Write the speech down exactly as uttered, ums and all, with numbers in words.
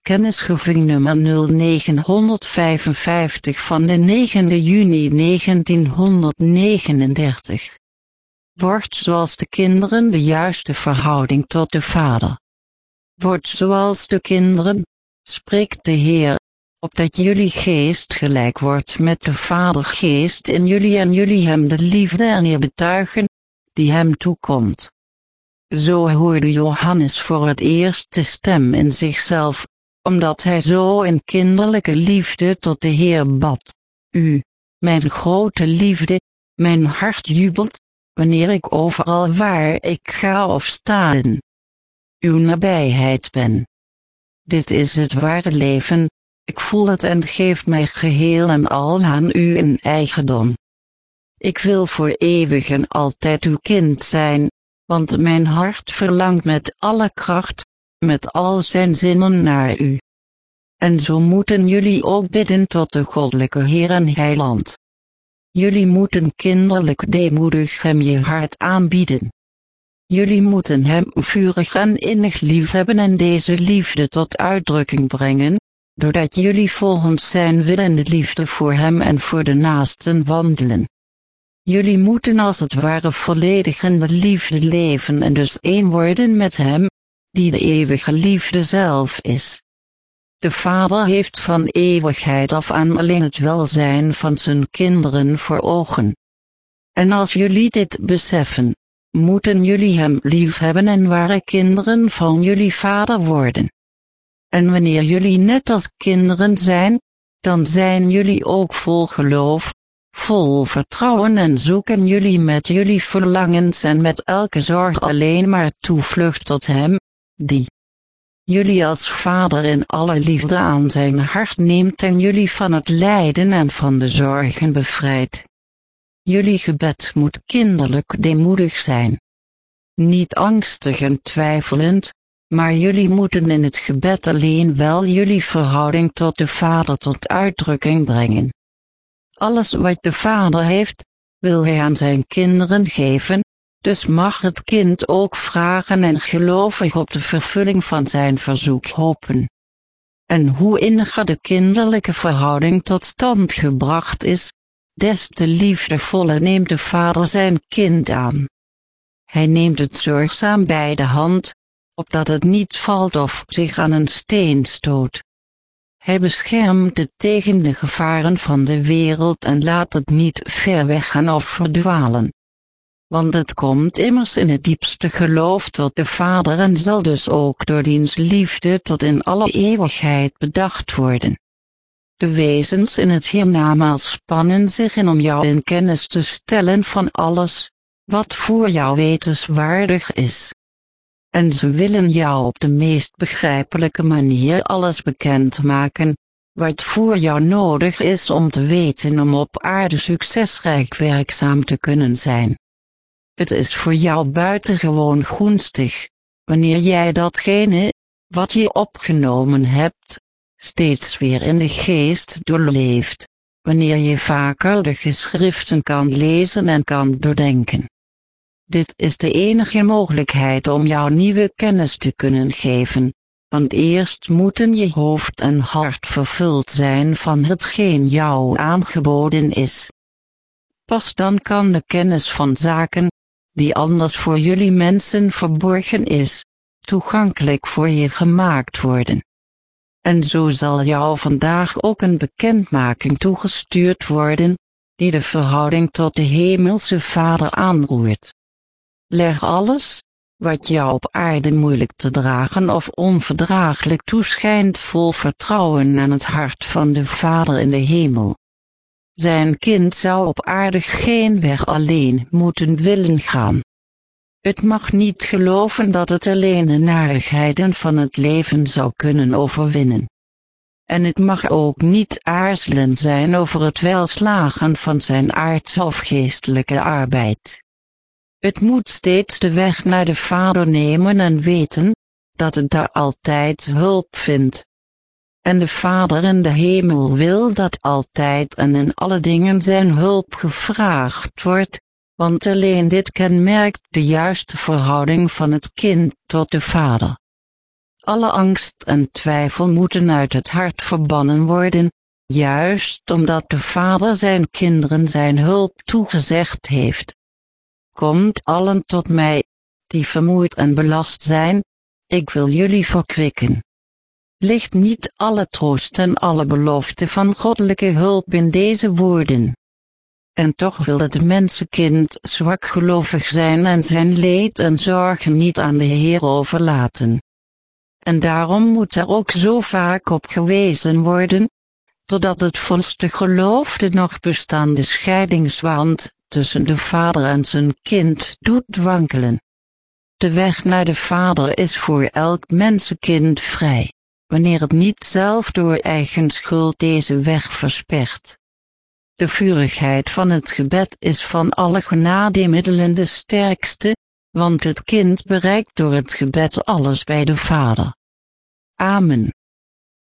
Kennisgeving nummer nul negenhonderdvijfenvijftig van de negende juni negentienhonderdnegenendertig. Word zoals de kinderen de juiste verhouding tot de Vader. Word zoals de kinderen, spreekt de Heer, opdat jullie geest gelijk wordt met de Vadergeest in jullie en jullie hem de liefde en eer betuigen, die hem toekomt. Zo hoorde Johannes voor het eerst de stem in zichzelf, omdat hij zo in kinderlijke liefde tot de Heer bad. U, mijn grote liefde, mijn hart jubelt, wanneer ik overal waar ik ga of sta in uw nabijheid ben. Dit is het ware leven, ik voel het en geef mij geheel en al aan u in eigendom. Ik wil voor eeuwig en altijd uw kind zijn, want mijn hart verlangt met alle kracht, met al zijn zinnen naar u. En zo moeten jullie ook bidden tot de goddelijke Heer en Heiland. Jullie moeten kinderlijk deemoedig hem je hart aanbieden. Jullie moeten hem vurig en innig liefhebben en deze liefde tot uitdrukking brengen, doordat jullie volgens zijn wil en de liefde voor hem en voor de naasten wandelen. Jullie moeten als het ware volledig in de liefde leven en dus één worden met hem, die de eeuwige liefde zelf is. De Vader heeft van eeuwigheid af aan alleen het welzijn van zijn kinderen voor ogen. En als jullie dit beseffen, moeten jullie hem liefhebben en ware kinderen van jullie Vader worden. En wanneer jullie net als kinderen zijn, dan zijn jullie ook vol geloof, vol vertrouwen en zoeken jullie met jullie verlangens en met elke zorg alleen maar toevlucht tot hem, die jullie als Vader in alle liefde aan zijn hart neemt en jullie van het lijden en van de zorgen bevrijdt. Jullie gebed moet kinderlijk deemoedig zijn. Niet angstig en twijfelend, maar jullie moeten in het gebed alleen wel jullie verhouding tot de Vader tot uitdrukking brengen. Alles wat de Vader heeft, wil hij aan zijn kinderen geven, dus mag het kind ook vragen en gelovig op de vervulling van zijn verzoek hopen. En hoe inniger de kinderlijke verhouding tot stand gebracht is, des te liefdevoller neemt de Vader zijn kind aan. Hij neemt het zorgzaam bij de hand, opdat het niet valt of zich aan een steen stoot. Hij beschermt het tegen de gevaren van de wereld en laat het niet ver weggaan of verdwalen. Want het komt immers in het diepste geloof tot de Vader en zal dus ook door diens liefde tot in alle eeuwigheid bedacht worden. De wezens in het hiernamaals spannen zich in om jou in kennis te stellen van alles, wat voor jou wetenswaardig is. En ze willen jou op de meest begrijpelijke manier alles bekendmaken, wat voor jou nodig is om te weten om op aarde succesrijk werkzaam te kunnen zijn. Het is voor jou buitengewoon gunstig, wanneer jij datgene, wat je opgenomen hebt, steeds weer in de geest doorleeft, wanneer je vaker de geschriften kan lezen en kan doordenken. Dit is de enige mogelijkheid om jou nieuwe kennis te kunnen geven, want eerst moeten je hoofd en hart vervuld zijn van hetgeen jou aangeboden is. Pas dan kan de kennis van zaken, die anders voor jullie mensen verborgen is, toegankelijk voor je gemaakt worden. En zo zal jou vandaag ook een bekendmaking toegestuurd worden, die de verhouding tot de Hemelse Vader aanroert. Leg alles, wat jou op aarde moeilijk te dragen of onverdraaglijk toeschijnt vol vertrouwen aan het hart van de Vader in de hemel. Zijn kind zou op aarde geen weg alleen moeten willen gaan. Het mag niet geloven dat het alleen de narigheden van het leven zou kunnen overwinnen. En het mag ook niet aarzelen zijn over het welslagen van zijn aardse of geestelijke arbeid. Het moet steeds de weg naar de Vader nemen en weten, dat het daar altijd hulp vindt. En de Vader in de hemel wil dat altijd en in alle dingen zijn hulp gevraagd wordt, want alleen dit kenmerkt de juiste verhouding van het kind tot de Vader. Alle angst en twijfel moeten uit het hart verbannen worden, juist omdat de Vader zijn kinderen zijn hulp toegezegd heeft. Komt allen tot mij, die vermoeid en belast zijn, ik wil jullie verkwikken. Ligt niet alle troost en alle belofte van goddelijke hulp in deze woorden? En toch wil het mensenkind zwakgelovig zijn en zijn leed en zorgen niet aan de Heer overlaten. En daarom moet er ook zo vaak op gewezen worden, totdat het volste geloof de nog bestaande scheidingswand tussen de Vader en zijn kind doet wankelen. De weg naar de Vader is voor elk mensenkind vrij, wanneer het niet zelf door eigen schuld deze weg verspert. De vurigheid van het gebed is van alle genademiddelen de sterkste, want het kind bereikt door het gebed alles bij de Vader. Amen.